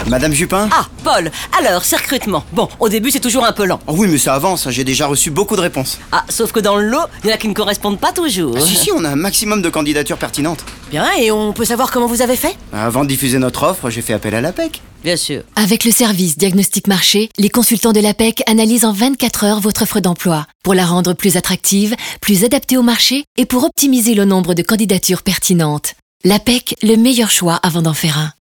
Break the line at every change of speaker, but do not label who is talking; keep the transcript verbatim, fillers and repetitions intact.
Madame Jupin?
Ah, Paul, alors, c'est recrutement. Bon, au début, c'est toujours un peu lent.
Oh oui, mais ça avance, j'ai déjà reçu beaucoup de réponses.
Ah, sauf que dans le lot, il y en a qui ne correspondent pas toujours.
Ah, si, si, on a un maximum de candidatures pertinentes.
Bien, et on peut savoir comment vous avez fait?
Avant de diffuser notre offre, j'ai fait appel à l'A P E C.
Bien sûr.
Avec le service Diagnostic Marché, les consultants de l'A P E C analysent en vingt-quatre heures votre offre d'emploi pour la rendre plus attractive, plus adaptée au marché et pour optimiser le nombre de candidatures pertinentes. L'A P E C, le meilleur choix avant d'en faire un.